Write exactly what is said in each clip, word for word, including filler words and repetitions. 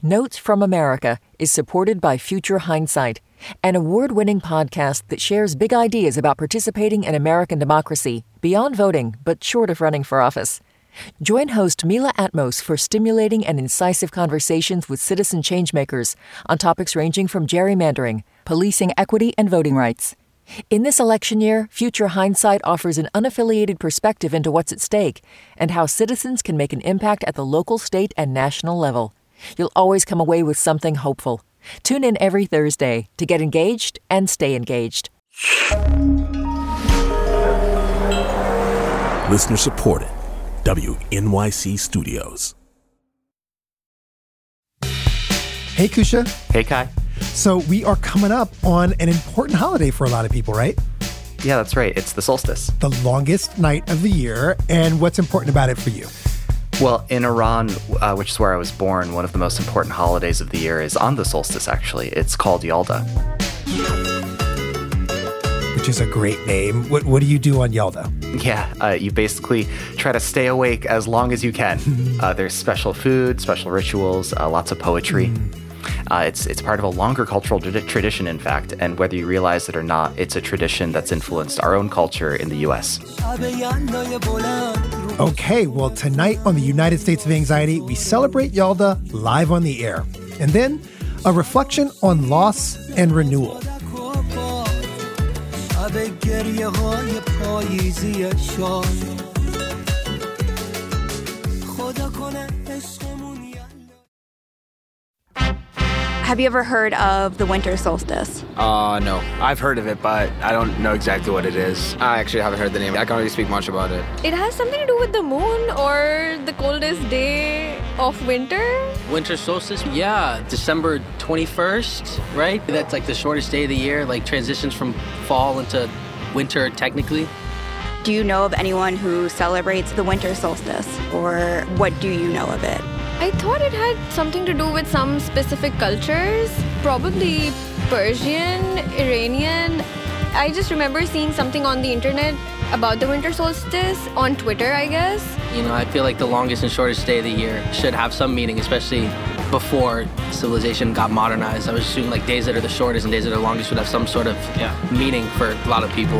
Notes from America is supported by Future Hindsight, an award-winning podcast that shares big ideas about participating in American democracy beyond voting, but short of running for office. Join host Mila Atmos for stimulating and incisive conversations with citizen changemakers on topics ranging from gerrymandering, policing equity, and voting rights. In this election year, Future Hindsight offers an unaffiliated perspective into what's at stake and how citizens can make an impact at the local, state, and national level. You'll always come away with something hopeful. Tune in every Thursday to get engaged and stay engaged. Listener supported. W N Y C Studios. Hey, Kusha. Hey, Kai. So we are coming up on an important holiday for a lot of people, right? Yeah, that's right. It's the solstice. The longest night of the year. And what's important about it for you? Well, in Iran, uh, which is where I was born, one of the most important holidays of the year is on the solstice, actually. It's called Yalda. Which is a great name. What what do you do on Yalda? Yeah, uh, you basically try to stay awake as long as you can. uh, there's special food, special rituals, uh, lots of poetry. Mm. Uh, it's it's part of a longer cultural tra- tradition, in fact, and whether you realize it or not, it's a tradition that's influenced our own culture in the U S. Okay, well, tonight on the United States of Anxiety, we celebrate Yalda live on the air. And then a reflection on loss and renewal. Have you ever heard of the winter solstice? Uh, no. I've heard of it, but I don't know exactly what it is. I actually haven't heard the name. I can't really speak much about it. It has something to do with the moon or the coldest day of winter. Winter solstice? Yeah, December twenty-first, right? That's like the shortest day of the year, like transitions from fall into winter technically. Do you know of anyone who celebrates the winter solstice, or what do you know of it? I thought it had something to do with some specific cultures, probably Persian, Iranian. I just remember seeing something on the internet about the winter solstice on Twitter, I guess. You know, I feel like the longest and shortest day of the year should have some meaning, especially before civilization got modernized. I was assuming like days that are the shortest and days that are longest would have some sort of yeah, meaning for a lot of people.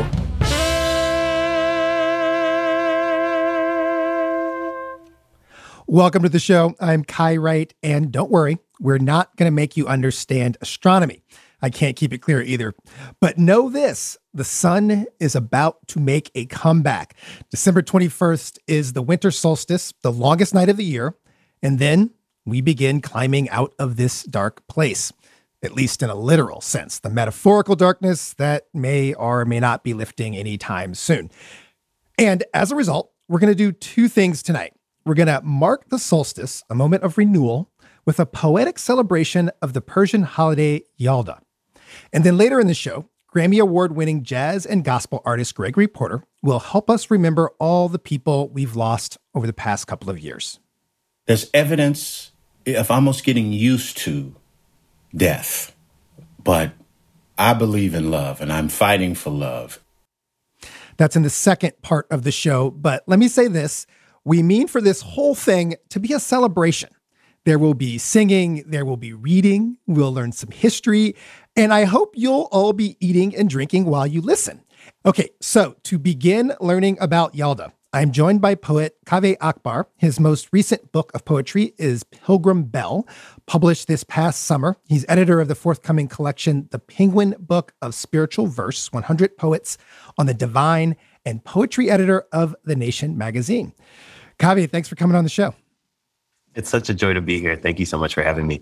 Welcome to the show. I'm Kai Wright, and don't worry, we're not going to make you understand astronomy. I can't keep it clear either. But know this, the sun is about to make a comeback. December twenty-first is the winter solstice, the longest night of the year, and then we begin climbing out of this dark place, at least in a literal sense, the metaphorical darkness that may or may not be lifting anytime soon. And as a result, we're going to do two things tonight. We're going to mark the solstice, a moment of renewal, with a poetic celebration of the Persian holiday Yalda. And then later in the show, Grammy Award-winning jazz and gospel artist Gregory Porter will help us remember all the people we've lost over the past couple of years. There's evidence of almost getting used to death, but I believe in love, and I'm fighting for love. That's in the second part of the show, but let me say this. We mean for this whole thing to be a celebration. There will be singing, there will be reading, we'll learn some history, and I hope you'll all be eating and drinking while you listen. Okay, so to begin learning about Yalda, I'm joined by poet Kaveh Akbar. His most recent book of poetry is Pilgrim Bell, published this past summer. He's editor of the forthcoming collection, The Penguin Book of Spiritual Verse, one hundred Poets on the Divine, and poetry editor of The Nation magazine. Kaveh, thanks for coming on the show. It's such a joy to be here. Thank you so much for having me.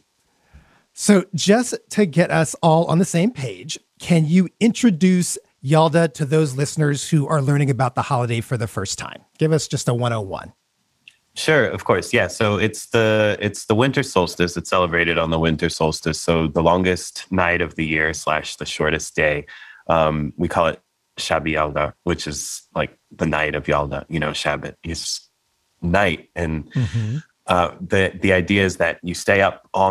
So just to get us all on the same page, can you introduce Yalda to those listeners who are learning about the holiday for the first time? Give us just a one oh one. Sure, of course. Yeah. So it's the it's the winter solstice. It's celebrated on the winter solstice. So the longest night of the year slash the shortest day. Um, we call it Shab Yalda, which is like the night of Yalda. You know, Shabbat is night. And mm-hmm. uh, the, the idea is that you stay up all night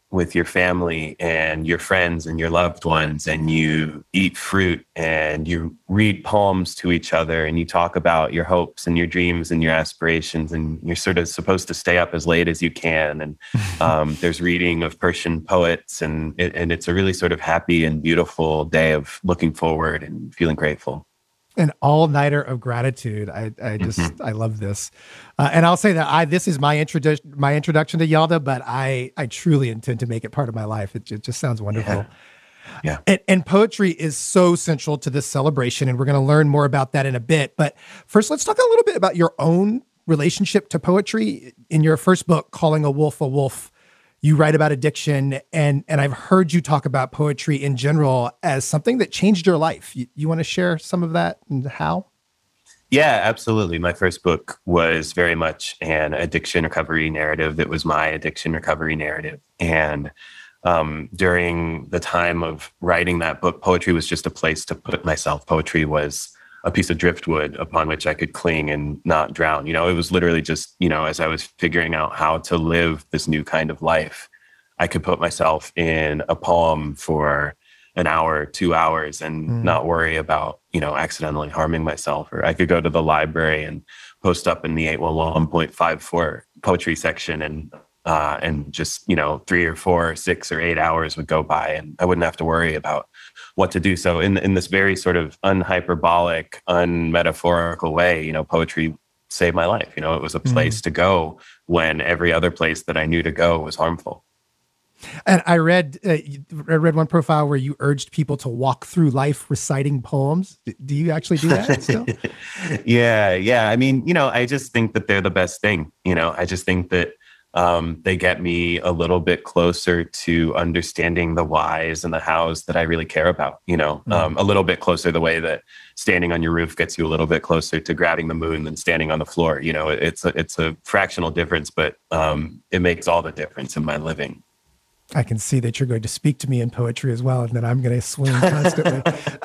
with your family and your friends and your loved ones, and you eat fruit and you read poems to each other and you talk about your hopes and your dreams and your aspirations, and you're sort of supposed to stay up as late as you can. And um, there's reading of Persian poets, and it, and it's a really sort of happy and beautiful day of looking forward and feeling grateful. An all-nighter of gratitude. I, I just, mm-hmm. I love this. Uh, and I'll say that I, this is my introduction, my introduction to Yalda, but I, I truly intend to make it part of my life. It, it just sounds wonderful. Yeah. yeah. And, and poetry is so central to this celebration, and we're going to learn more about that in a bit. But first, let's talk a little bit about your own relationship to poetry. In your first book, Calling a Wolf a Wolf, you write about addiction, and and I've heard you talk about poetry in general as something that changed your life. You, you want to share some of that and how? Yeah, absolutely. My first book was very much an addiction recovery narrative. It was my addiction recovery narrative. And um, during the time of writing that book, poetry was just a place to put myself. Poetry was a piece of driftwood upon which I could cling and not drown. You know, it was literally just, you know, as I was figuring out how to live this new kind of life, I could put myself in a poem for an hour, two hours and mm. not worry about, you know, accidentally harming myself. Or I could go to the library and post up in the eight one one point five four poetry section, and uh, and just, you know, three or four, or six or eight hours would go by and I wouldn't have to worry about what to do. So in in this very sort of unhyperbolic, unmetaphorical way, you know, poetry saved my life. You know, it was a place mm. to go when every other place that I knew to go was harmful. And I read, uh, I read one profile where you urged people to walk through life reciting poems. Do you actually do that still? yeah, yeah. I mean, you know, I just think that they're the best thing. You know, I just think that Um, they get me a little bit closer to understanding the whys and the hows that I really care about, you know, mm-hmm. um, a little bit closer the way that standing on your roof gets you a little bit closer to grabbing the moon than standing on the floor. You know, it's a, it's a fractional difference, but um, it makes all the difference in my living. I can see that you're going to speak to me in poetry as well, and that I'm going to swing constantly.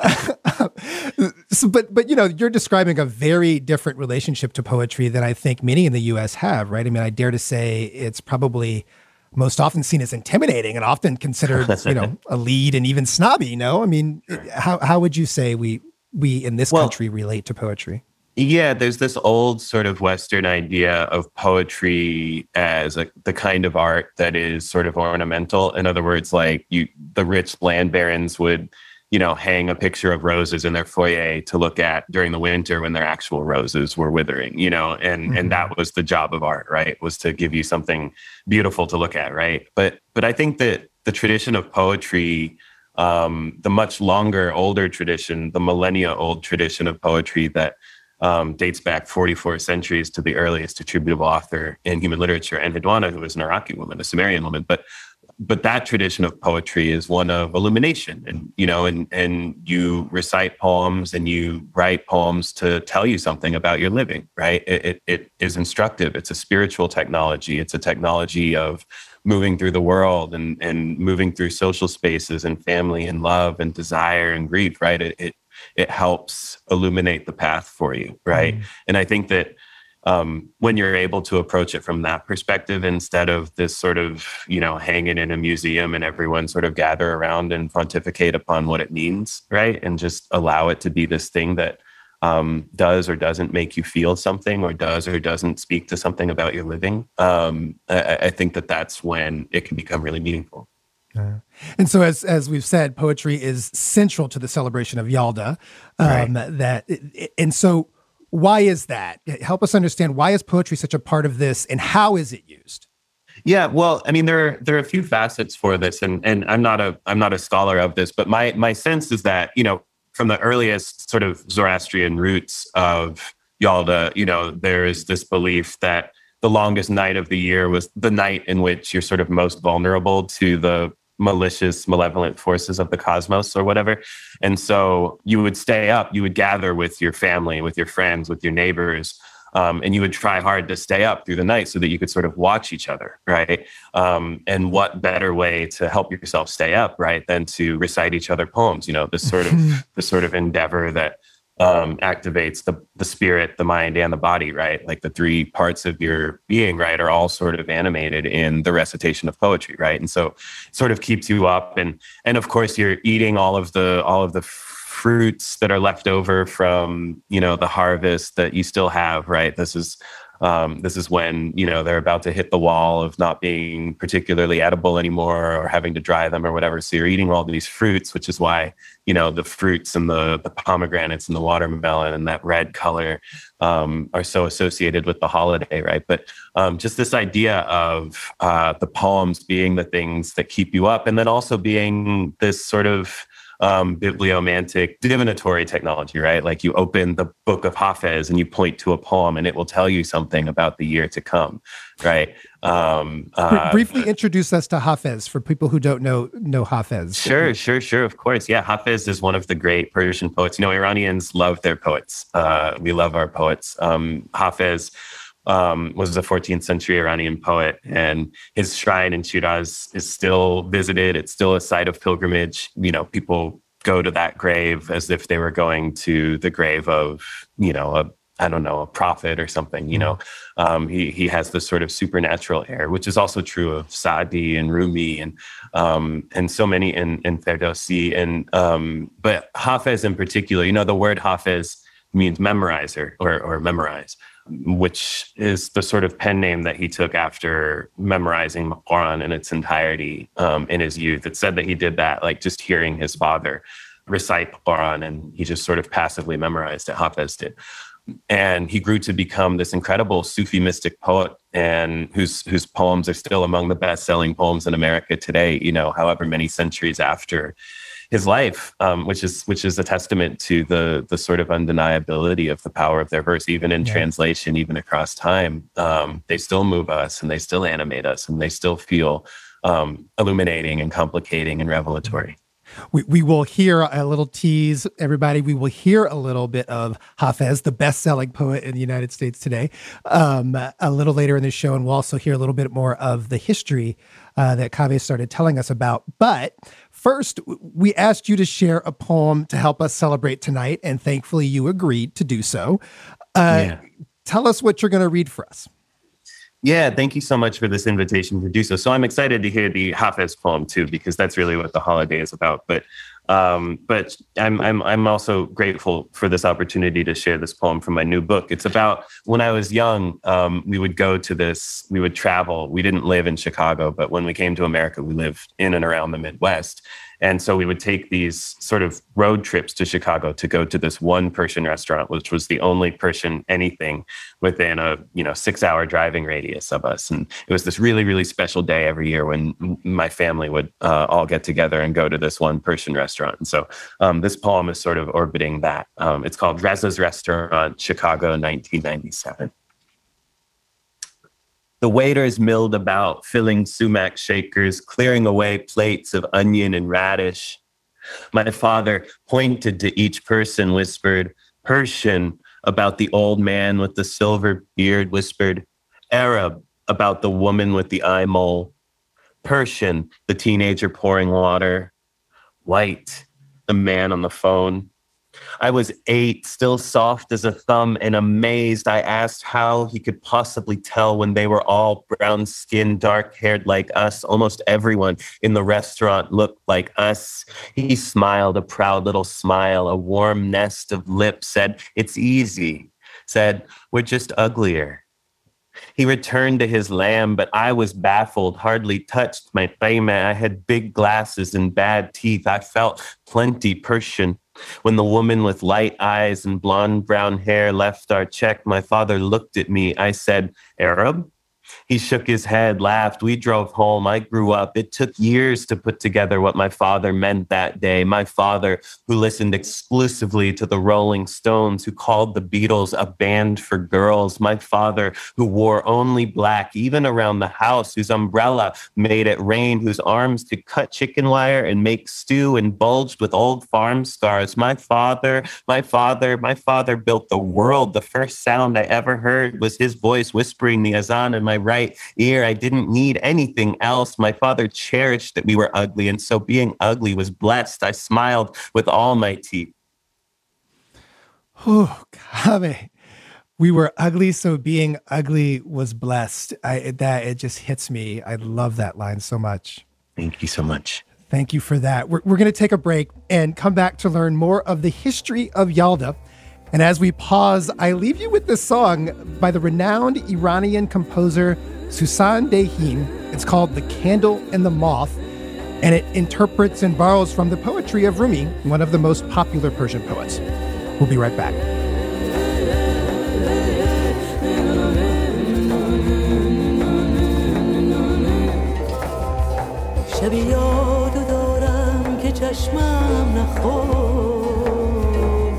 so, but, but, you know, you're describing a very different relationship to poetry than I think many in the U S have, right? I mean, I dare to say it's probably most often seen as intimidating and often considered, you know, a lead and even snobby, you know? I mean, how, how would you say we, we in this well, country relate to poetry? Yeah, there's this old sort of Western idea of poetry as a, the kind of art that is sort of ornamental. In other words, like you, the rich land barons would, you know, hang a picture of roses in their foyer to look at during the winter when their actual roses were withering, you know, and, mm-hmm. and that was the job of art, right? Was to give you something beautiful to look at, right? But, but I think that the tradition of poetry, um, the much longer, older tradition, the millennia old tradition of poetry that Um, dates back forty-four centuries to the earliest attributable author in human literature, Enheduanna, who was an Iraqi woman, a Sumerian woman. But but that tradition of poetry is one of illumination, and you know, and and you recite poems and you write poems to tell you something about your living, right? It it, it is instructive. It's a spiritual technology. It's a technology of moving through the world and and moving through social spaces and family and love and desire and grief, right? It it it helps illuminate the path for you, right? Mm. And I think that um, when you're able to approach it from that perspective, instead of this sort of, you know, hanging in a museum and everyone sort of gather around and pontificate upon what it means, right? And just allow it to be this thing that um, does or doesn't make you feel something, or does or doesn't speak to something about your living. Um, I, I think that that's when it can become really meaningful. Uh, and so, as as we've said, poetry is central to the celebration of Yalda. Um, right. That, and so, why is that? Help us understand, why is poetry such a part of this, and how is it used? Yeah, well, I mean, there are, there are a few facets for this, and and I'm not a I'm not a scholar of this, but my my sense is that, you know, from the earliest sort of Zoroastrian roots of Yalda, you know, there is this belief that the longest night of the year was the night in which you're sort of most vulnerable to the malicious, malevolent forces of the cosmos or whatever. And so you would stay up, you would gather with your family, with your friends, with your neighbors, um, and you would try hard to stay up through the night so that you could sort of watch each other, right? Um, and what better way to help yourself stay up, right, than to recite each other poems, you know, this sort of this sort of endeavor that um, activates the the spirit, the mind, and the body, right? Like the three parts of your being, right, are all sort of animated in the recitation of poetry, right? And so it sort of keeps you up. And and of course, you're eating all of the all of the fruits that are left over from, you know, the harvest that you still have, right? This is Um, this is when, you know, they're about to hit the wall of not being particularly edible anymore or having to dry them or whatever. So you're eating all these fruits, which is why, you know, the fruits and the, the pomegranates and the watermelon and that red color um, are so associated with the holiday, right? But um, just this idea of uh, the poems being the things that keep you up, and then also being this sort of Um, bibliomantic divinatory technology, right? Like you open the book of Hafez and you point to a poem and it will tell you something about the year to come, right? Um, uh, Briefly introduce us to Hafez for people who don't know know Hafez. Sure, sure, sure. Of course. Yeah, Hafez is one of the great Persian poets. You know, Iranians love their poets. Uh, we love our poets. Um, Hafez Um, was a fourteenth century Iranian poet, and his shrine in Shiraz is still visited. It's still a site of pilgrimage. You know, people go to that grave as if they were going to the grave of, you know, a, I don't know, a prophet or something, you know. Um, he he has this sort of supernatural air, which is also true of Saadi and Rumi and um, and so many in, in Ferdowsi. And, um, but Hafez in particular, you know, the word Hafez means memorizer or, or memorize, which is the sort of pen name that he took after memorizing the Quran in its entirety um, in his youth. It said that he did that, like just hearing his father recite the Quran, and he just sort of passively memorized it. Hafez did. And he grew to become this incredible Sufi mystic poet, and whose whose poems are still among the best-selling poems in America today, you know, however many centuries after his life, um, which is which is a testament to the the sort of undeniability of the power of their verse, even in yeah. translation, even across time. Um, they still move us, and they still animate us, and they still feel um, illuminating and complicating and revelatory. We we will hear a little tease, everybody. We will hear a little bit of Hafez, the best-selling poet in the United States today, um, a little later in the show, and we'll also hear a little bit more of the history uh, that Kaveh started telling us about. But first, we asked you to share a poem to help us celebrate tonight, and thankfully you agreed to do so. Uh, yeah. Tell us what you're going to read for us. Yeah, thank you so much for this invitation to do so. So I'm excited to hear the Hafez poem too, because that's really what the holiday is about. But um, but I'm I'm I'm also grateful for this opportunity to share this poem from my new book. It's about when I was young, um, we would go to this, we would travel. We didn't live in Chicago, but when we came to America, we lived in and around the Midwest. And so we would take these sort of road trips to Chicago to go to this one Persian restaurant, which was the only Persian anything within a, you know, six hour driving radius of us. And it was this really, really special day every year when my family would uh, all get together and go to this one Persian restaurant. And so um, this poem is sort of orbiting that. Um, it's called Reza's Restaurant, Chicago, nineteen ninety-seven. The waiters milled about, filling sumac shakers, clearing away plates of onion and radish. My father pointed to each person, whispered, Persian, about the old man with the silver beard, whispered, Arab, about the woman with the eye mole. Persian, the teenager pouring water. White, the man on the phone. I was eight, still soft as a thumb, and amazed. I asked how he could possibly tell when they were all brown-skinned, dark-haired like us. Almost everyone in the restaurant looked like us. He smiled, a proud little smile, a warm nest of lips, said, it's easy, said, we're just uglier. He returned to his lamb, but I was baffled, hardly touched my qaima. I had big glasses and bad teeth. I felt plenty Persian. When the woman with light eyes and blonde brown hair left our check, my father looked at me. I said, Arab? He shook his head, laughed. We drove home. I grew up. It took years to put together what my father meant that day. My father, who listened exclusively to the Rolling Stones, who called the Beatles a band for girls. My father, who wore only black, even around the house, whose umbrella made it rain, whose arms could cut chicken wire and make stew and bulged with old farm scars. My father, my father, my father built the world. The first sound I ever heard was his voice whispering the azan in my right ear. I didn't need anything else. My father cherished that we were ugly, and so being ugly was blessed. I smiled with all my teeth. Oh, Kaveh. We were ugly, so being ugly was blessed. I, that it just hits me. I love that line so much. Thank you so much. Thank you for that. We're, we're going to take a break and come back to learn more of the history of Yalda. And as we pause, I leave you with this song by the renowned Iranian composer Susan Dehin. It's called The Candle and the Moth, and it interprets and borrows from the poetry of Rumi, one of the most popular Persian poets. We'll be right back. شب یادو دارم که چشمم نخورد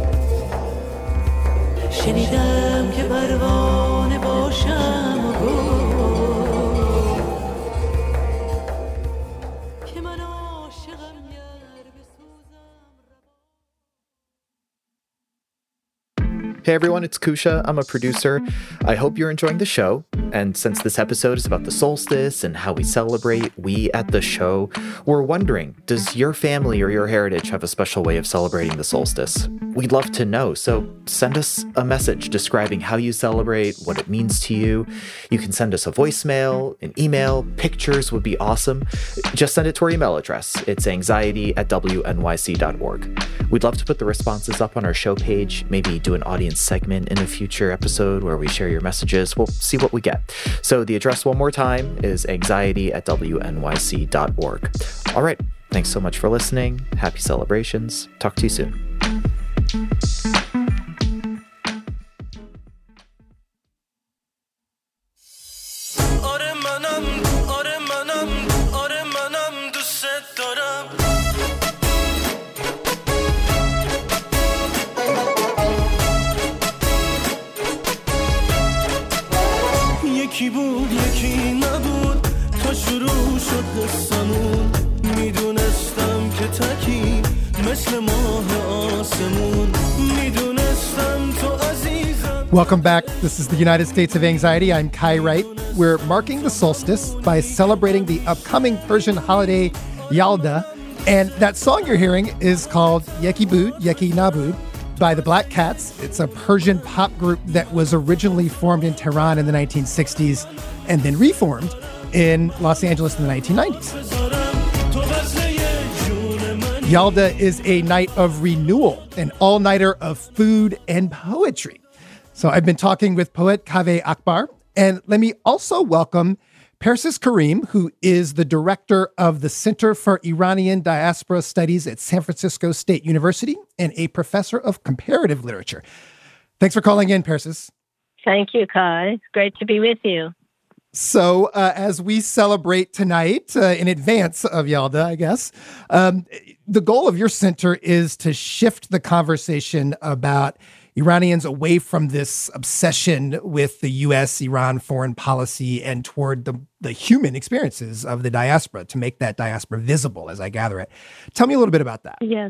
شنیدم که پروانه باشم و گفت که من عاشقم گر بسوزم. Hey everyone, it's Kusha. I'm a producer. I hope you're enjoying the show. And since this episode is about the solstice and how we celebrate, we at the show were wondering, does your family or your heritage have a special way of celebrating the solstice? We'd love to know. So send us a message describing how you celebrate, what it means to you. You can send us a voicemail, an email, pictures would be awesome. Just send it to our email address. It's anxiety at w n y c dot org. We'd love to put the responses up on our show page, maybe do an audience segment in a future episode where we share your messages. We'll see what we get. So the address one more time is anxiety at w n y c dot org. All right. Thanks so much for listening. Happy celebrations. Talk to you soon. یکی بود یکی نبود تا شروع شد قصمون میدونستم که تکی مثل ماه آسمون میدونستم تو عزیزم. Welcome back. This is the United States of Anxiety. I'm Kai Wright. We're marking the solstice by celebrating the upcoming Persian holiday Yalda. And that song you're hearing is called Yeki Bud, Yeki Nabud, by the Black Cats. It's a Persian pop group that was originally formed in Tehran in the nineteen sixties and then reformed in Los Angeles in the nineteen nineties. Yalda is a night of renewal, an all-nighter of food and poetry. So I've been talking with poet Kaveh Akbar, and let me also welcome Persis Karim, who is the director of the Center for Iranian Diaspora Studies at San Francisco State University and a professor of comparative literature. Thanks for calling in, Persis. Thank you, Kai. It's great to be with you. So uh, as we celebrate tonight, uh, in advance of Yalda, I guess, um, the goal of your center is to shift the conversation about Iranians away from this obsession with the U S Iran foreign policy and toward the, the human experiences of the diaspora, to make that diaspora visible, as I gather it. Tell me a little bit about that. Yes.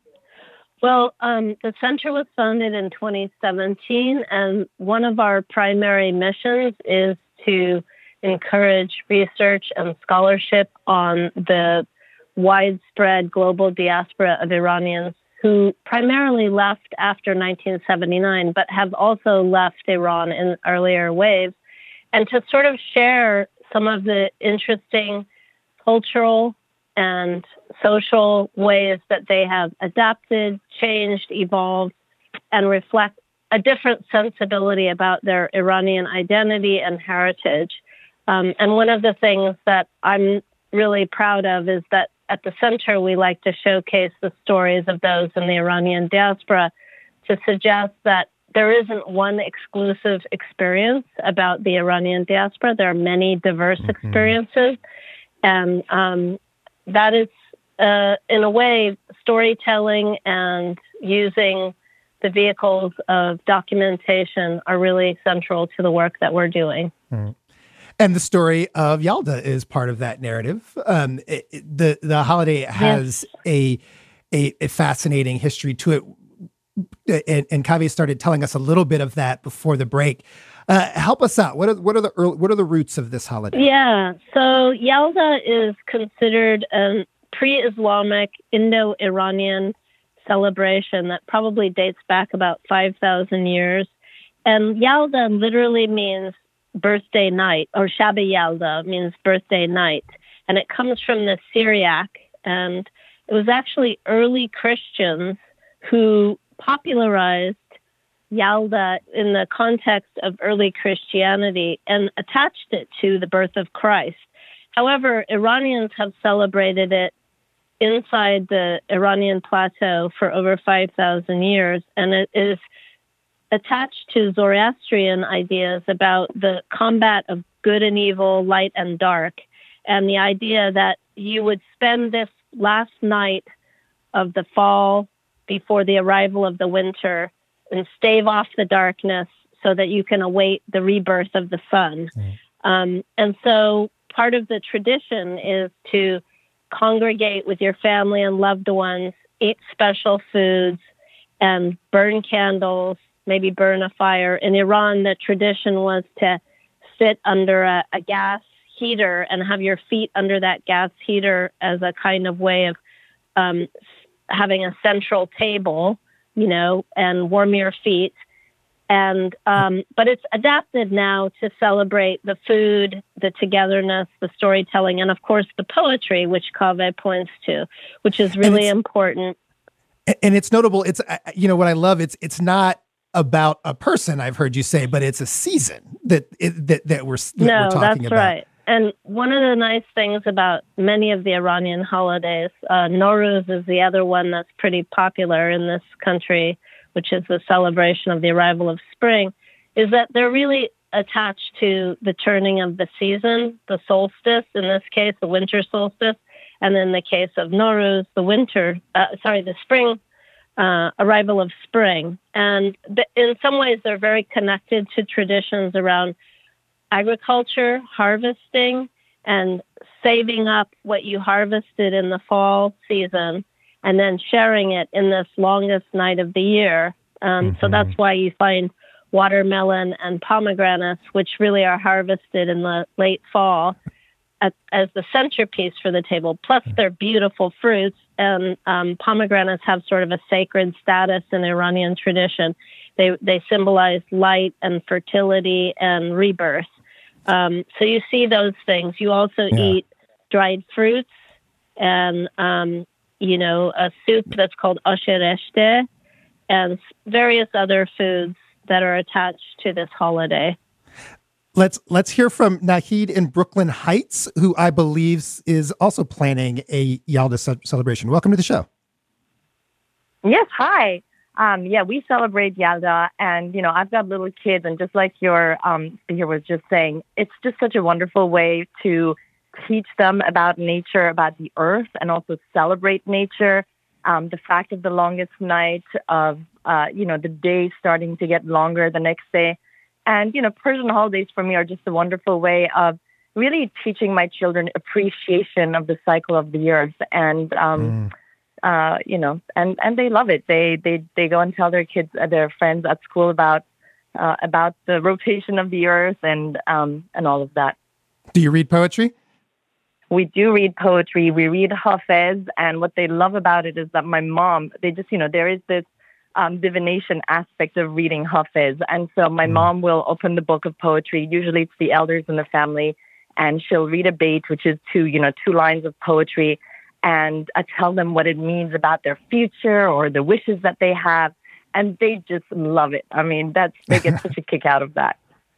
Well, um, the center was founded in twenty seventeen, and one of our primary missions is to encourage research and scholarship on the widespread global diaspora of Iranians who primarily left after nineteen seventy-nine, but have also left Iran in earlier waves, and to sort of share some of the interesting cultural and social ways that they have adapted, changed, evolved, and reflect a different sensibility about their Iranian identity and heritage. Um, and one of the things that I'm really proud of is that at the center, we like to showcase the stories of those in the Iranian diaspora to suggest that there isn't one exclusive experience about the Iranian diaspora. There are many diverse mm-hmm. experiences. And um, that is, uh, in a way, storytelling and using the vehicles of documentation are really central to the work that we're doing. Mm. And the story of Yalda is part of that narrative. Um, it, it, the the holiday has yes. a, a a fascinating history to it, and, and Kaveh started telling us a little bit of that before the break. Uh, help us out. What are what are the early, what are the roots of this holiday? Yeah, so Yalda is considered a pre-Islamic Indo-Iranian celebration that probably dates back about five thousand years. And Yalda literally means birthday night, or Shabbat Yalda means birthday night. And it comes from the Syriac. And it was actually early Christians who popularized Yalda in the context of early Christianity and attached it to the birth of Christ. However, Iranians have celebrated it inside the Iranian plateau for over five thousand years, and it is attached to Zoroastrian ideas about the combat of good and evil, light and dark, and the idea that you would spend this last night of the fall before the arrival of the winter and stave off the darkness so that you can await the rebirth of the sun. Mm. Um, and so part of the tradition is to congregate with your family and loved ones, eat special foods, and burn candles, maybe burn a fire. In Iran, the tradition was to sit under a, a gas heater and have your feet under that gas heater as a kind of way of um, having a central table, you know, and warm your feet. And um, but it's adapted now to celebrate the food, the togetherness, the storytelling, and of course the poetry, which Kaveh points to, which is really and important. And it's notable. It's, you know, what I love. It's it's not about a person, I've heard you say, but it's a season that it, that that we're that no, we're talking that's about. right. And one of the nice things about many of the Iranian holidays, uh, Nowruz is the other one that's pretty popular in this country, which is the celebration of the arrival of spring, is that they're really attached to the turning of the season, the solstice, in this case, the winter solstice, and in the case of Nowruz, the winter, uh, sorry, the spring, uh, arrival of spring. And th- in some ways, they're very connected to traditions around agriculture, harvesting, and saving up what you harvested in the fall season and then sharing it in this longest night of the year. Um, mm-hmm. So that's why you find watermelon and pomegranates, which really are harvested in the late fall, at, as the centerpiece for the table. Plus, they're beautiful fruits, and um, pomegranates have sort of a sacred status in Iranian tradition. They they symbolize light and fertility and rebirth. Um, so you see those things. You also yeah. eat dried fruits and um, you know, a soup that's called ash reshte, and various other foods that are attached to this holiday. Let's let's hear from Nahid in Brooklyn Heights, who I believe is also planning a Yalda ce- celebration. Welcome to the show. Yes, hi. Um, yeah, we celebrate Yalda, and you know, I've got little kids, and just like your um, speaker was just saying, it's just such a wonderful way to teach them about nature, about the earth, and also celebrate nature. Um, the fact of the longest night, of, uh, you know, the day starting to get longer the next day. And, you know, Persian holidays for me are just a wonderful way of really teaching my children appreciation of the cycle of the earth. And, um, mm. uh, you know, and, and they love it. They, they, they go and tell their kids, uh, their friends at school about, uh, about the rotation of the earth and, um, and all of that. Do you read poetry? We do read poetry. We read Hafez, and what they love about it is that my mom, they just, you know, there is this um, divination aspect of reading Hafez. And so my mm. mom will open the book of poetry. Usually it's the elders in the family, and she'll read a bait, which is two, you know, two lines of poetry. And I tell them what it means about their future or the wishes that they have. And they just love it. I mean, that's, they get such a kick out of that.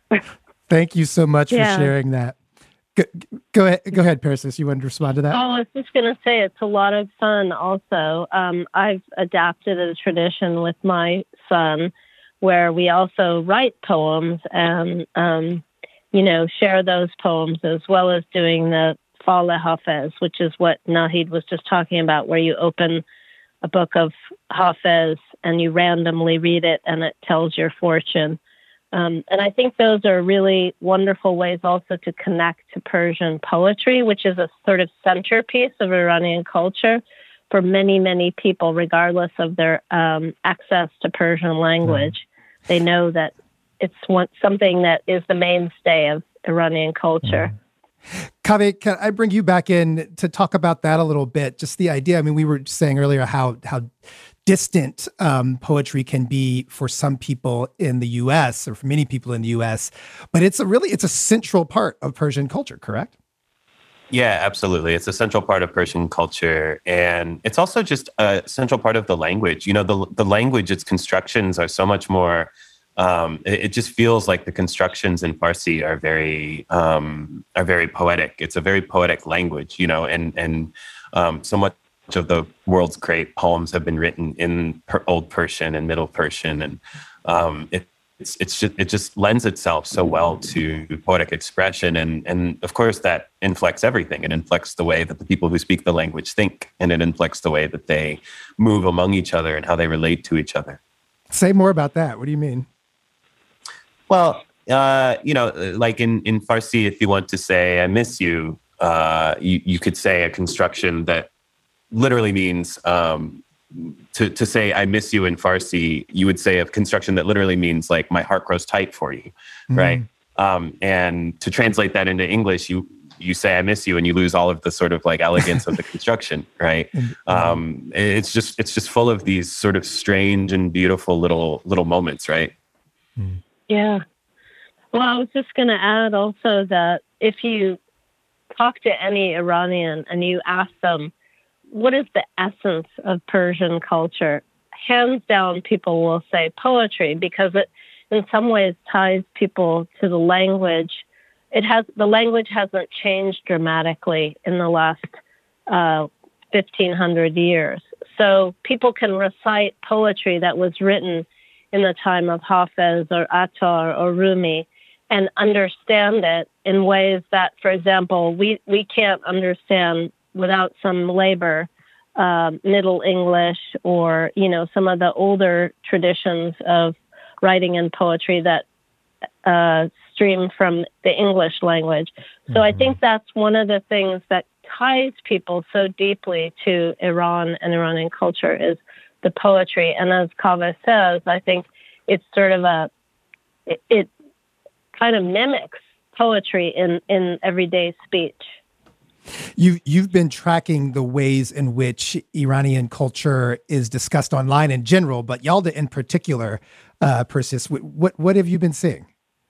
Thank you so much yeah. for sharing that. Go, go ahead, go ahead, Persis. You want to respond to that? Oh, I was just going to say it's a lot of fun. Also, um, I've adapted a tradition with my son, where we also write poems and, um, you know, share those poems, as well as doing the Fal Hafez, which is what Nahid was just talking about, where you open a book of Hafez and you randomly read it, and it tells your fortune. Um, and I think those are really wonderful ways also to connect to Persian poetry, which is a sort of centerpiece of Iranian culture for many, many people, regardless of their um, access to Persian language. Mm. They know that it's one, something that is the mainstay of Iranian culture. Mm. Kaveh, can I bring you back in to talk about that a little bit? Just the idea. I mean, we were saying earlier how how distant um, poetry can be for some people in the U S or for many people in the U S, but it's a really, it's a central part of Persian culture, correct? Yeah, absolutely. It's a central part of Persian culture. And it's also just a central part of the language. You know, the the language, its constructions are so much more, um, it, it just feels like the constructions in Farsi are very, um, are very poetic. It's a very poetic language, you know, and, and um, so much of the world's great poems have been written in per- Old Persian and Middle Persian. And um, it It's it's just it just lends itself so well to poetic expression, and and of course that inflects everything. It inflects the way that the people who speak the language think, and it inflects the way that they move among each other and how they relate to each other. Say more about that. What do you mean? Well, uh, you know, like in in Farsi, if you want to say "I miss you," uh, you you could say a construction that literally means. Um, To, to say I miss you in Farsi, you would say a construction that literally means like my heart grows tight for you, mm-hmm. right? Um, and to translate that into English, you you say I miss you, and you lose all of the sort of like elegance of the construction, right? Um, it's just it's just full of these sort of strange and beautiful little little moments, right? Yeah. Well, I was just going to add also that if you talk to any Iranian and you ask them, what is the essence of Persian culture? Hands down, people will say poetry, because it in some ways ties people to the language. It has the language hasn't changed dramatically in the last uh, fifteen hundred years. So people can recite poetry that was written in the time of Hafez or Attar or Rumi and understand it in ways that, for example, we, we can't understand without some labor, uh, Middle English, or, you know, some of the older traditions of writing and poetry that uh, stream from the English language. So mm-hmm. I think that's one of the things that ties people so deeply to Iran and Iranian culture is the poetry. And as Kaveh says, I think it's sort of a, it, it kind of mimics poetry in, in everyday speech. You, you've been tracking the ways in which Iranian culture is discussed online in general, but Yalda in particular, uh, Persis, what, what have you been seeing?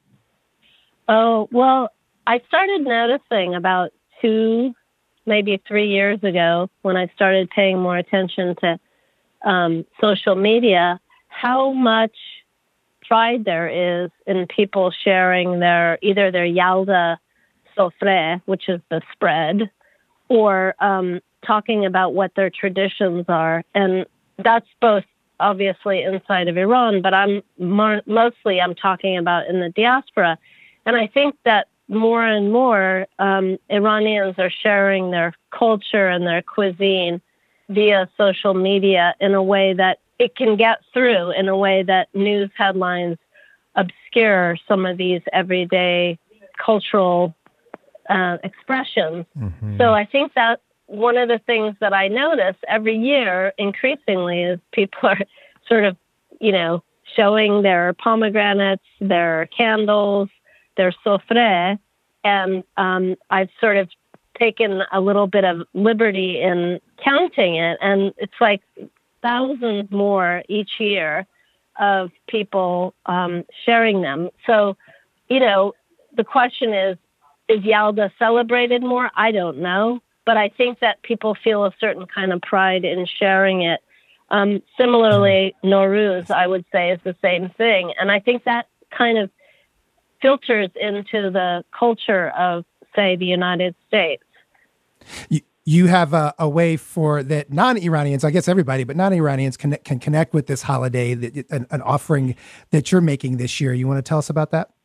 Oh, well, I started noticing about two, maybe three years ago when I started paying more attention to um, social media, how much pride there is in people sharing their, either their Yalda sofre, which is the spread, or um, talking about what their traditions are. And that's both obviously inside of Iran, but I'm more, mostly I'm talking about in the diaspora. And I think that more and more um, Iranians are sharing their culture and their cuisine via social media in a way that it can get through, in a way that news headlines obscure some of these everyday cultural uh, expressions. Mm-hmm. So I think that one of the things that I notice every year increasingly is people are sort of, you know, showing their pomegranates, their candles, their sofre, and um, I've sort of taken a little bit of liberty in counting it, and it's like thousands more each year of people um, sharing them. So, you know, the question is, is Yalda celebrated more? I don't know, but I think that people feel a certain kind of pride in sharing it. Um, similarly, Nowruz, I would say, is the same thing, and I think that kind of filters into the culture of, say, the United States. You, you have a, a way for that non-Iranians, I guess everybody, but non-Iranians can, can connect with this holiday, that, an, an offering that you're making this year. You want to tell us about that?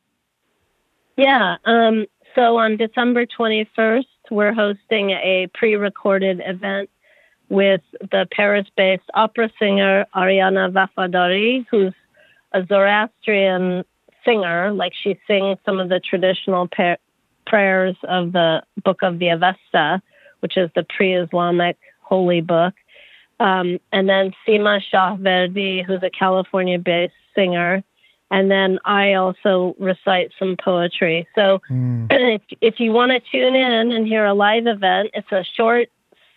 Yeah. Um, so on December twenty-first, we're hosting a pre-recorded event with the Paris-based opera singer Ariana Vafadari, who's a Zoroastrian singer. Like, she sings some of the traditional par- prayers of the Book of the Avesta, which is the pre-Islamic holy book. Um, and then Sima Shahverdi, who's a California-based singer. And then I also recite some poetry. So mm. if, if you want to tune in and hear a live event, it's a short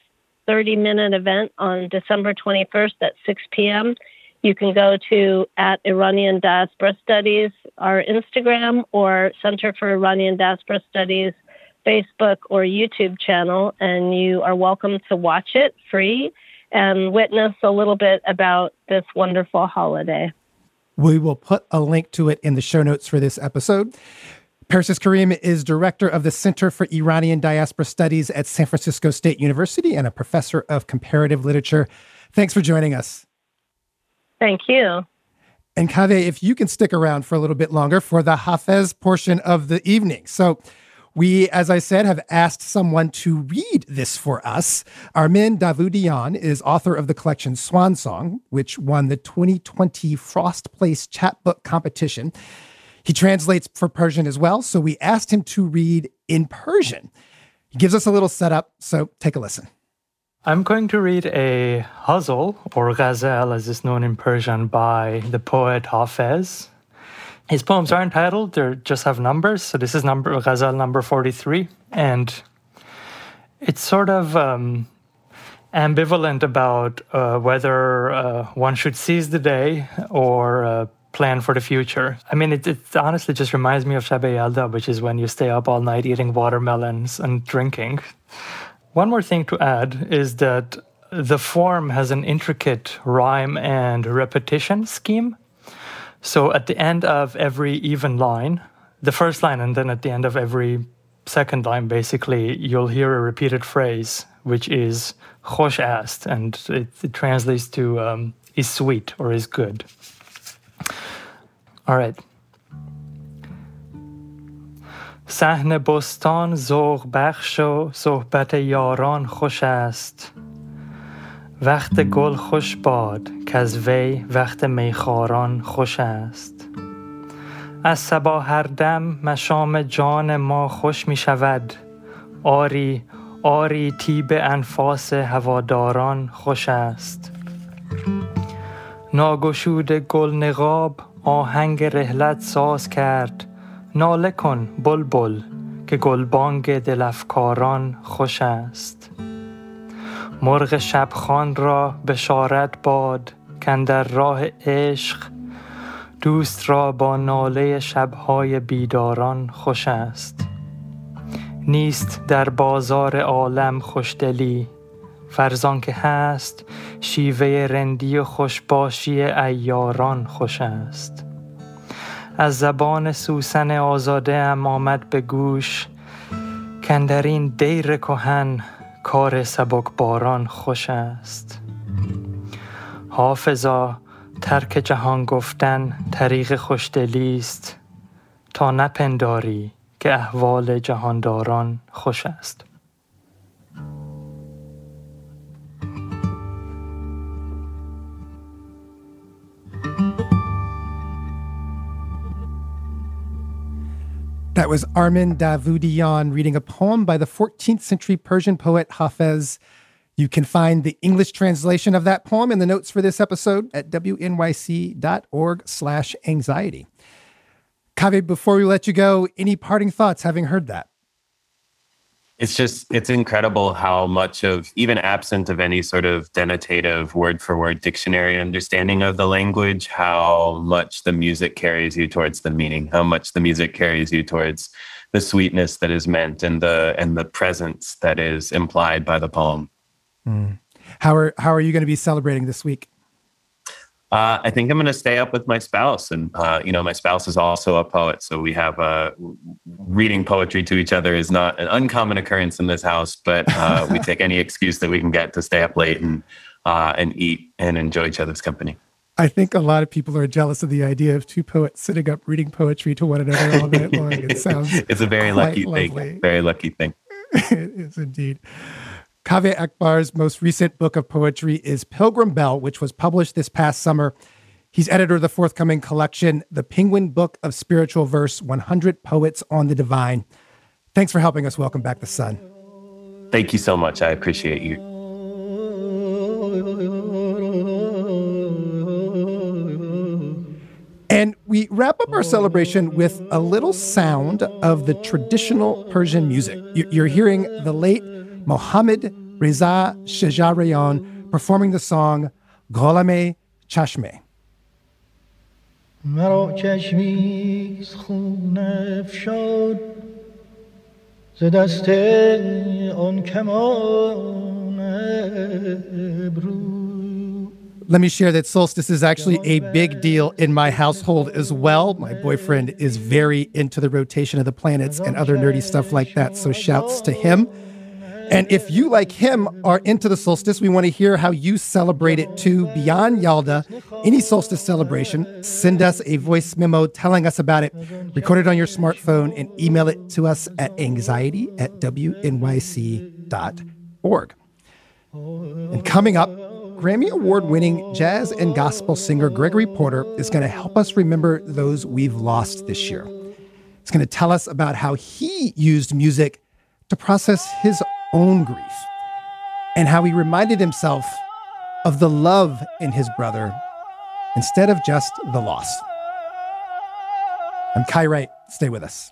thirty-minute event on December twenty-first at six p.m. You can go to at Iranian Diaspora Studies, our Instagram, or Center for Iranian Diaspora Studies Facebook or YouTube channel, and you are welcome to watch it free and witness a little bit about this wonderful holiday. We will put a link to it in the show notes for this episode. Persis Karim is director of the Center for Iranian Diaspora Studies at San Francisco State University and a professor of comparative literature. Thanks for joining us. Thank you. And Kaveh, if you can stick around for a little bit longer for the Hafez portion of the evening. So we, as I said, have asked someone to read this for us. Armin Davoudian is author of the collection Swan Song, which won the twenty twenty Frost Place Chapbook Competition. He translates for Persian as well, so we asked him to read in Persian. He gives us a little setup, so take a listen. I'm going to read a ghazal, or ghazal as it's known in Persian, by the poet Hafez. His poems aren't titled, they just have numbers. So this is number ghazal number forty-three. And it's sort of um, ambivalent about uh, whether uh, one should seize the day or uh, plan for the future. I mean, it, it honestly just reminds me of Shab Yalda, which is when you stay up all night eating watermelons and drinking. One more thing to add is that the form has an intricate rhyme and repetition scheme. So at the end of every even line, the first line, and then at the end of every second line, basically, you'll hear a repeated phrase, which is khosh ast, and it, it translates to um, is sweet or is good. All right. صحن بستان ذوق بخش و صحبت یاران خوش است وقت گل خوش باد کز وی وقت میخواران خوش است از صبا هر دم مشام جان ما خوش می شود آری آری طیب انفاس هواداران خوش است ناگشود گل نقاب آهنگ رحلت ساز کرد ناله کن بلبل که گلبانگ دلفکاران خوش است مرغ شبخوان را بشارت باد کاندر راه عشق دوست را با ناله شبهای بیداران خوش است نیست در بازار عالم خوشدلی فرزان که هست شیوه رندی و خوشباشی عیاران خوش است از زبان سوسن آزاده ام آمد به گوش کاندر این دیر کهن کار سبکباران خوش است حافظا ترک جهان گفتن طریق خوشدلی است تا نپنداری که احوال جهانداران خوش است. That was Armin Davoudian reading a poem by the fourteenth century Persian poet Hafez. You can find the English translation of that poem in the notes for this episode at w n y c dot org slash anxiety. Kaveh, before we let you go, any parting thoughts having heard that? It's just, it's incredible how much of, even absent of any sort of denotative word-for-word dictionary understanding of the language, how much the music carries you towards the meaning, how much the music carries you towards the sweetness that is meant and the and the presence that is implied by the poem. Mm. How are how are you going to be celebrating this week? Uh, I think I'm going to stay up with my spouse. And, uh, you know, my spouse is also a poet. So we have uh, reading poetry to each other is not an uncommon occurrence in this house, but uh, we take any excuse that we can get to stay up late and uh, and eat and enjoy each other's company. I think a lot of people are jealous of the idea of two poets sitting up reading poetry to one another all night long. It sounds It's a very lucky lovely. thing. Very lucky thing. It is indeed. Kaveh Akbar's most recent book of poetry is Pilgrim Bell, which was published this past summer. He's editor of the forthcoming collection, The Penguin Book of Spiritual Verse, one hundred Poets on the Divine. Thanks for helping us welcome back the sun. Thank you so much. I appreciate you. And we wrap up our celebration with a little sound of the traditional Persian music. You're hearing the late Mohammad Reza Shajarian performing the song Gholame Chashme. مرا چشمیز خون افشاد ز دست آن کمان ابرو. Let me share that solstice is actually a big deal in my household as well. My boyfriend is very into the rotation of the planets and other nerdy stuff like that, so shouts to him. And if you, like him, are into the solstice, we want to hear how you celebrate it too. Beyond Yalda, any solstice celebration, send us a voice memo telling us about it. Record it on your smartphone and email it to us at anxiety at w n y c dot org. And coming up, Grammy Award-winning jazz and gospel singer Gregory Porter is going to help us remember those we've lost this year. He's going to tell us about how he used music to process his own grief and how he reminded himself of the love in his brother instead of just the loss. I'm Kai Wright. Stay with us.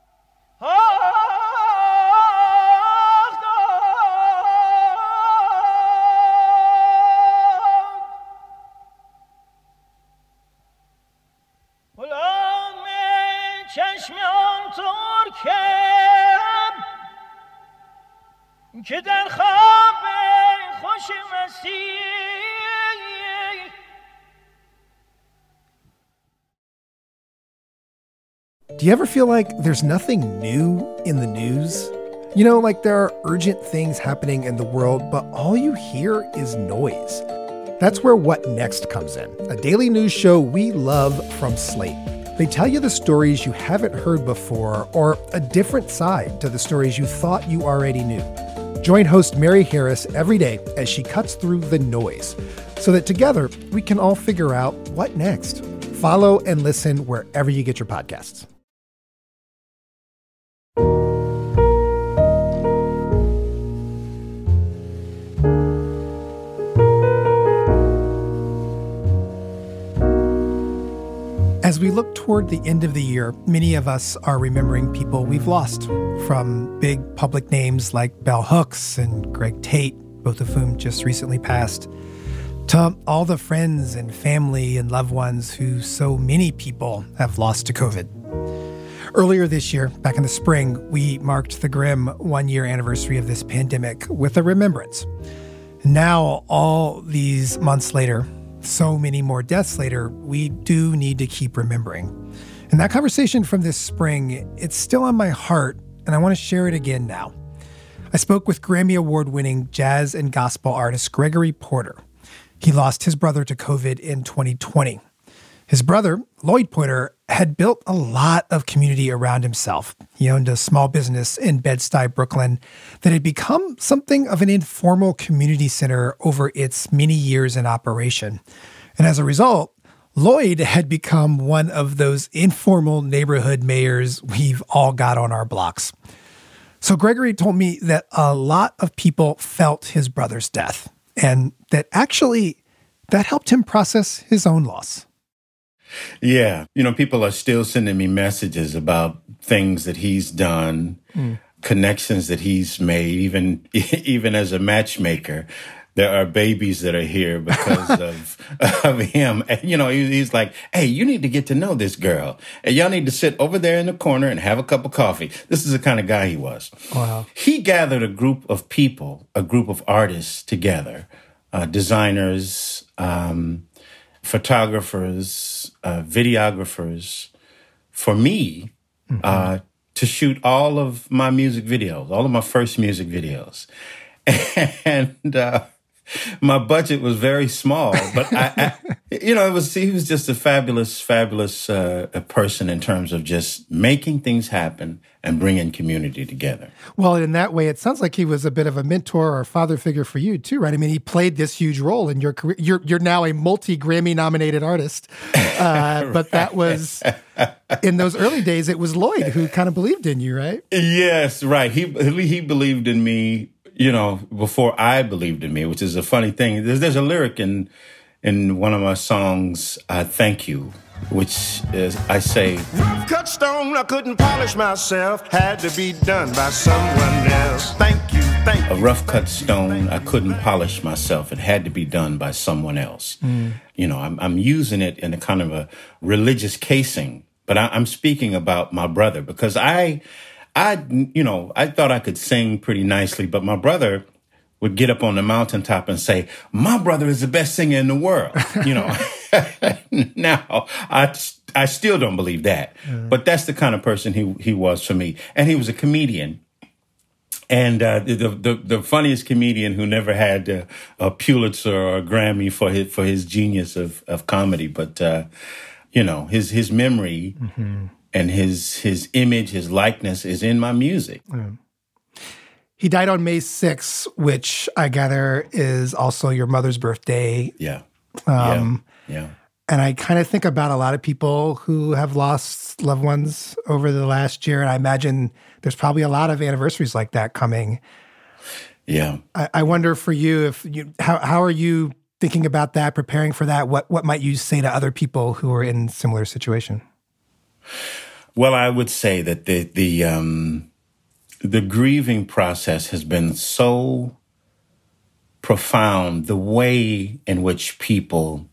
که در خواب خوش مسیح. Do you ever feel like there's nothing new in the news? You know, like there are urgent things happening in the world, but all you hear is noise. That's where What Next comes in, a daily news show we love from Slate. They tell you the stories you haven't heard before or a different side to the stories you thought you already knew. Join host Mary Harris every day as she cuts through the noise so that together we can all figure out what next. Follow and listen wherever you get your podcasts. As we look toward the end of the year, many of us are remembering people we've lost, from big public names like Bell Hooks and Greg Tate, both of whom just recently passed, to all the friends and family and loved ones who so many people have lost to COVID. Earlier this year, back in the spring, we marked the grim one-year anniversary of this pandemic with a remembrance. Now, all these months later, so many more deaths later, we do need to keep remembering. And that conversation from this spring, it's still on my heart, and I want to share it again now. I spoke with Grammy Award-winning jazz and gospel artist Gregory Porter. He lost his brother to COVID in twenty twenty. His brother, Lloyd Porter, had built a lot of community around himself. He owned a small business in Bed-Stuy, Brooklyn, that had become something of an informal community center over its many years in operation. And as a result, Lloyd had become one of those informal neighborhood mayors we've all got on our blocks. So Gregory told me that a lot of people felt his brother's death, and that actually that helped him process his own loss. Yeah. You know, people are still sending me messages about things that he's done, mm. connections that he's made, even even as a matchmaker. There are babies that are here because of of him. And, you know, he, he's like, hey, you need to get to know this girl. And y'all need to sit over there in the corner and have a cup of coffee. This is the kind of guy he was. Wow. He gathered a group of people, a group of artists together, uh, designers, um, photographers, uh, videographers, for me, mm-hmm. uh, to shoot all of my music videos, all of my first music videos. And, uh, my budget was very small, but I, I, you know, it was, he was just a fabulous, fabulous, uh, person in terms of just making things happen and bringing community together. Well, in that way, it sounds like he was a bit of a mentor or father figure for you too, right? I mean, he played this huge role in your career. You're, you're now a multi-Grammy nominated artist. Uh, but that was, in those early days, it was Lloyd who kind of believed in you, right? Yes, right. He, he believed in me, you know, before I believed in me, which is a funny thing. There's, there's a lyric in in one of my songs, uh, Thank You, which is, I say, rough cut stone, I couldn't polish myself, had to be done by someone else. Thank you, A rough cut stone, I couldn't polish myself. It had to be done by someone else. Mm. You know, I'm, I'm using it in a kind of a religious casing, but I, I'm speaking about my brother because I, I, you know, I thought I could sing pretty nicely, but my brother would get up on the mountaintop and say, my brother is the best singer in the world. You know, now I, I still don't believe that, mm. but that's the kind of person he, he was for me. And he was a comedian. And uh, the, the the funniest comedian who never had uh, a Pulitzer or a Grammy for his for his genius of, of comedy, but uh, you know his his memory mm-hmm. and his his image, his likeness is in my music. Mm. He died on May sixth, which I gather is also your mother's birthday. Yeah, um, yeah, yeah. And I kind of think about a lot of people who have lost loved ones over the last year. And I imagine there's probably a lot of anniversaries like that coming. Yeah. I, I wonder for you, if you, how, how are you thinking about that, preparing for that? What, what might you say to other people who are in similar situation? Well, I would say that the, the, um, the grieving process has been so profound, the way in which people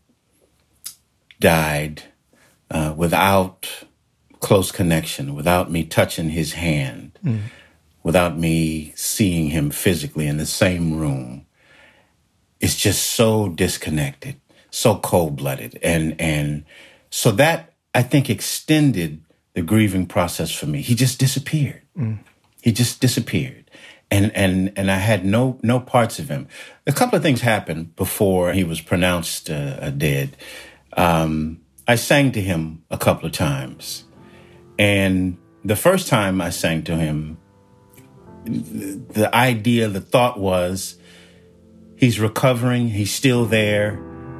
died uh, without close connection, without me touching his hand, mm. without me seeing him physically in the same room. It's just so disconnected, so cold-blooded. And, and so that, I think, extended the grieving process for me. He just disappeared. Mm. He just disappeared. And, and, and I had no, no parts of him. A couple of things happened before he was pronounced uh, dead. Um, I sang to him a couple of times. And the first time I sang to him, the idea, the thought was, he's recovering, he's still there,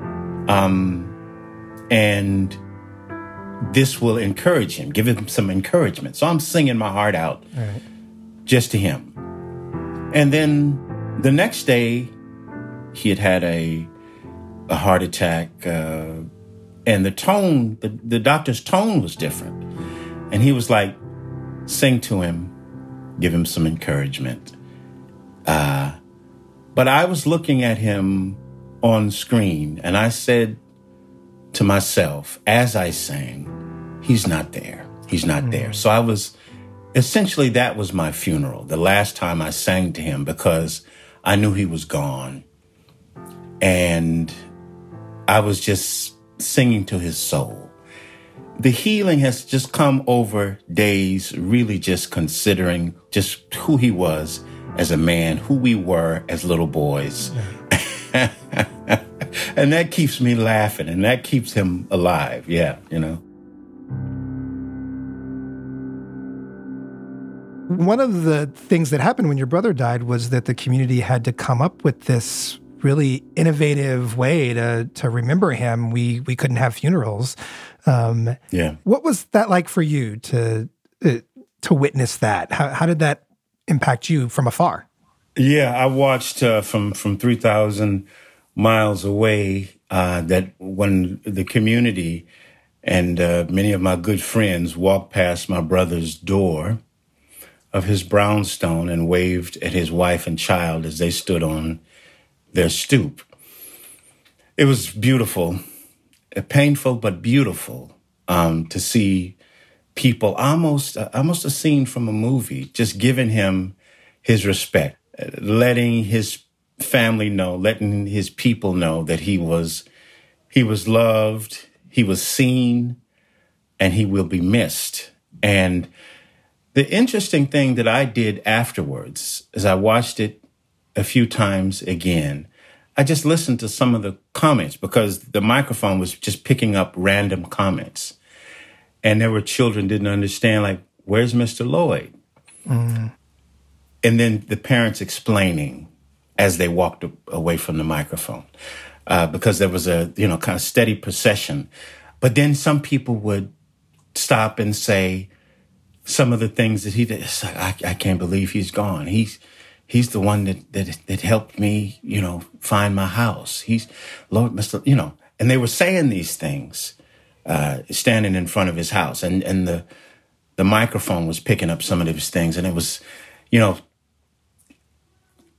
um, and this will encourage him, give him some encouragement. So I'm singing my heart out right. just to him. And then the next day, he had had a, a heart attack, uh, and the tone, the, the doctor's tone was different. And he was like, sing to him, give him some encouragement. Uh, but I was looking at him on screen, and I said to myself, as I sang, he's not there. He's not mm. there. So I was, essentially that was my funeral, the last time I sang to him, because I knew he was gone. And I was just singing to his soul. The healing has just come over days, really just considering just who he was as a man, who we were as little boys. Yeah. And that keeps me laughing, and that keeps him alive. Yeah, you know. One of the things that happened when your brother died was that the community had to come up with this really innovative way to to remember him. We we couldn't have funerals. Um, yeah. What was that like for you to uh, to witness that? How how did that impact you from afar? Yeah, I watched uh, from from three thousand miles away uh, that when the community and uh, many of my good friends walked past my brother's door of his brownstone and waved at his wife and child as they stood on their stoop. It was beautiful, painful, but beautiful um, to see people, almost, almost a scene from a movie, just giving him his respect, letting his family know, letting his people know that he was, he was loved, he was seen, and he will be missed. And the interesting thing that I did afterwards is I watched it a few times again. I just listened to some of the comments because the microphone was just picking up random comments. And there were children didn't understand, like, where's Mister Lloyd? Mm. And then the parents explaining as they walked away from the microphone, uh, because there was a, you know, kind of steady procession. But then some people would stop and say some of the things that he did. It's like, I, I can't believe he's gone. He's, He's the one that, that that helped me, you know, find my house. He's, Lord, Mister, you know, and they were saying these things, uh, standing in front of his house, and and the the microphone was picking up some of these things, and it was, you know,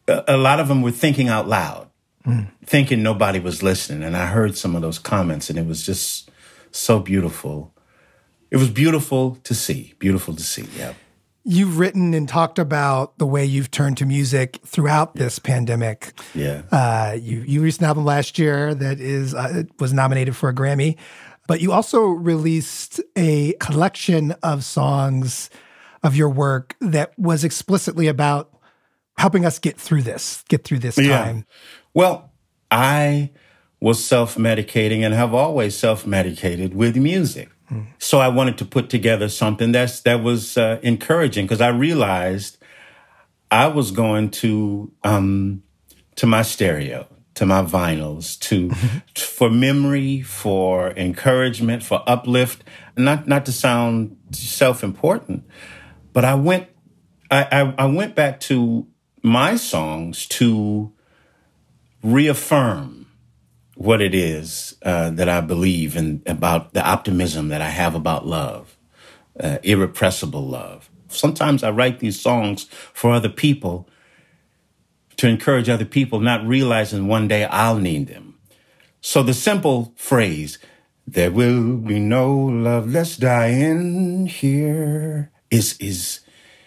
a, a lot of them were thinking out loud, mm. thinking nobody was listening. And I heard some of those comments, and it was just so beautiful. It was beautiful to see, beautiful to see, yeah. You've written and talked about the way you've turned to music throughout this pandemic. Yeah. Uh, you, you released an album last year that is uh, was nominated for a Grammy, but you also released a collection of songs of your work that was explicitly about helping us get through this, get through this time. Yeah. Well, I was self-medicating and have always self-medicated with music. Mm. So I wanted to put together something that's, that was uh, encouraging, because I realized I was going to um, to my stereo, to my vinyls, to for memory, for encouragement, for uplift. Not not to sound self-important, but I went I, I, I went back to my songs to reaffirm what it is uh, that I believe in, about the optimism that I have about love, uh, irrepressible love. Sometimes I write these songs for other people, to encourage other people, not realizing one day I'll need them. So the simple phrase, "There will be no love less dying here," is, is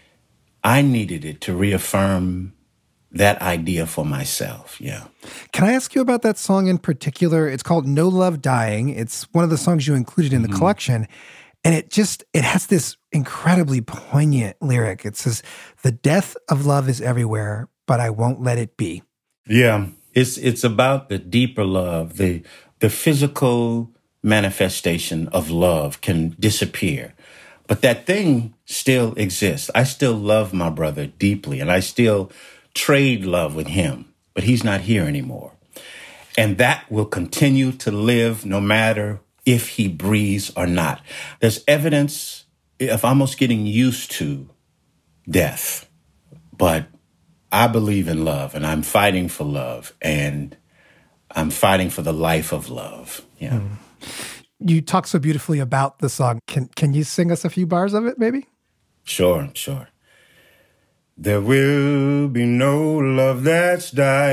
I needed it to reaffirm that idea for myself, yeah. Can I ask you about that song in particular? It's called No Love Dying. It's one of the songs you included in the mm-hmm. collection. And it just, it has this incredibly poignant lyric. It says, "The death of love is everywhere, but I won't let it be." Yeah, it's it's about the deeper love. The, the physical manifestation of love can disappear. But that thing still exists. I still love my brother deeply, and I still trade love with him, but he's not here anymore. And that will continue to live no matter if he breathes or not. There's evidence of almost getting used to death, but I believe in love, and I'm fighting for love, and I'm fighting for the life of love. Yeah. Mm. You talk so beautifully about the song. Can can you sing us a few bars of it, maybe? Sure, sure. There will be no love that's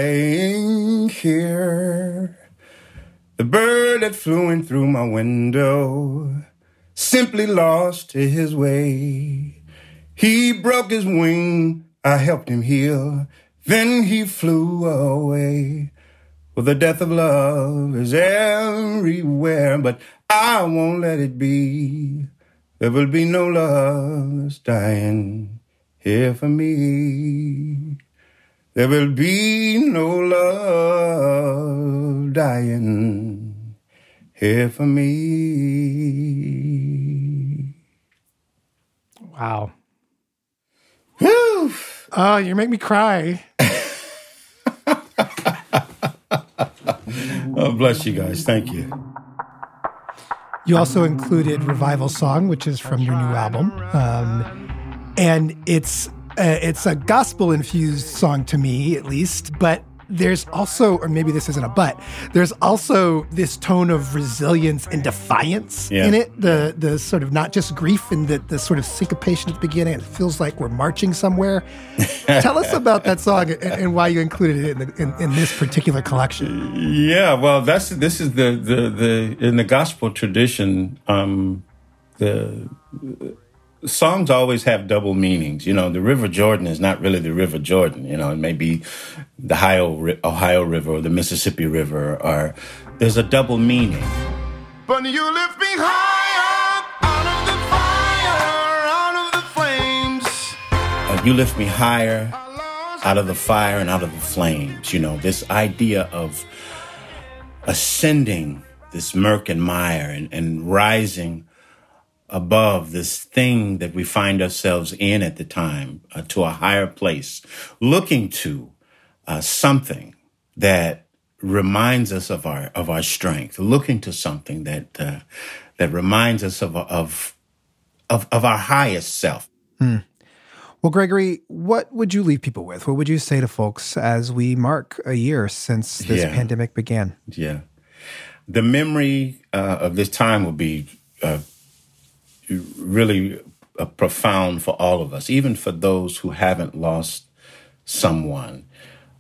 dying here. The bird that flew in through my window simply lost his way. He broke his wing, I helped him heal, then he flew away. Well, the death of love is everywhere, but I won't let it be. There will be no love that's dying here for me. There will be no love dying here for me. Wow. Woo! Oh, you make me cry. Oh, bless you guys. Thank you. You also included Revival Song, which is from your new album. Um, and it's uh, it's a gospel-infused song to me, at least. But there's also, or maybe this isn't a but, there's also this tone of resilience and defiance yeah. in it. The the sort of not just grief and the, the sort of syncopation at the beginning. It feels like we're marching somewhere. Tell us about that song and, and why you included it in, the, in, in this particular collection. Yeah, well, that's this is the the, the in the gospel tradition. Um, the songs always have double meanings. You know, the River Jordan is not really the River Jordan. You know, it may be the Ohio, Ohio River or the Mississippi River, or there's a double meaning. But you lift me higher out of the fire, out of the flames. Uh, you lift me higher out of the fire and out of the flames. You know, this idea of ascending this murk and mire and, and rising above this thing that we find ourselves in at the time, uh, to a higher place, looking to uh, something that reminds us of our of our strength, looking to something that uh, that reminds us of of of, of our highest self. Hmm. Well, Gregory, what would you leave people with? What would you say to folks as we mark a year since this yeah. pandemic began? Yeah, the memory uh, of this time will be Uh, really uh, profound for all of us, even for those who haven't lost someone.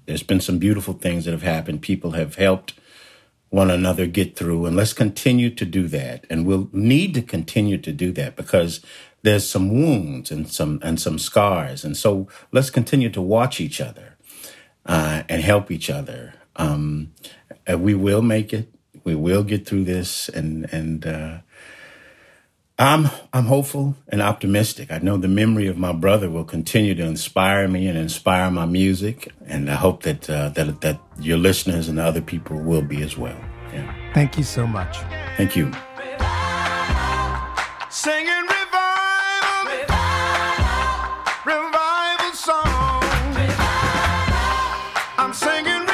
There's been some beautiful things that have happened. People have helped one another get through, and let's continue to do that. And we'll need to continue to do that because there's some wounds and some and some scars. And so let's continue to watch each other uh, and help each other. Um, and we will make it. We will get through this. And and uh, I'm I'm hopeful and optimistic. I know the memory of my brother will continue to inspire me and inspire my music. And I hope that uh, that that your listeners and other people will be as well. Yeah. Thank you so much. Thank you. Singing revival, revival song. I'm singing revival.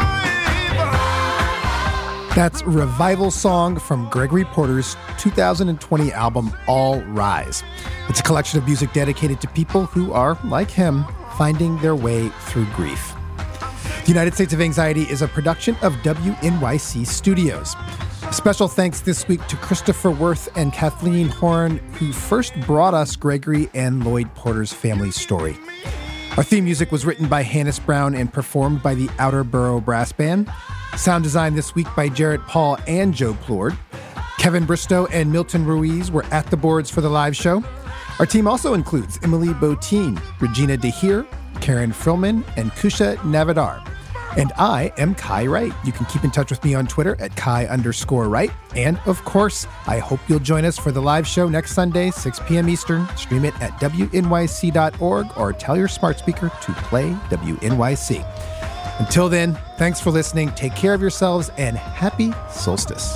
That's Revival Song from Gregory Porter's two thousand twenty album, All Rise. It's a collection of music dedicated to people who are, like him, finding their way through grief. The United States of Anxiety is a production of W N Y C Studios. Special thanks this week to Christopher Worth and Kathleen Horn, who first brought us Gregory and Lloyd Porter's family story. Our theme music was written by Hannes Brown and performed by the Outer Borough Brass Band. Sound design this week by Jarrett Paul and Joe Plourde. Kevin Bristow and Milton Ruiz were at the boards for the live show. Our team also includes Emily Botein, Regina DeHeer, Karen Frillman, and Kusha Navidar. And I am Kai Wright. You can keep in touch with me on Twitter at Kai underscore Wright. And of course, I hope you'll join us for the live show next Sunday, six p.m. Eastern. Stream it at W N Y C dot org or tell your smart speaker to play W N Y C. Until then, thanks for listening. Take care of yourselves and happy solstice.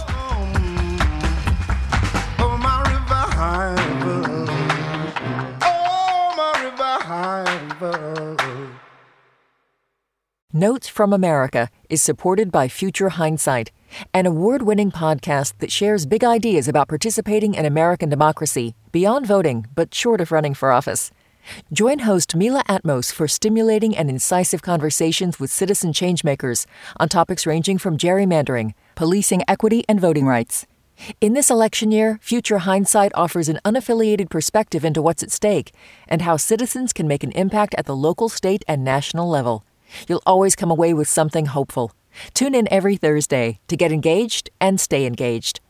Oh, my revival. Oh, my revival. Notes from America is supported by Future Hindsight, an award-winning podcast that shares big ideas about participating in American democracy beyond voting, but short of running for office. Join host Mila Atmos for stimulating and incisive conversations with citizen changemakers on topics ranging from gerrymandering, policing equity, and voting rights. In this election year, Future Hindsight offers an unaffiliated perspective into what's at stake and how citizens can make an impact at the local, state, and national level. You'll always come away with something hopeful. Tune in every Thursday to get engaged and stay engaged.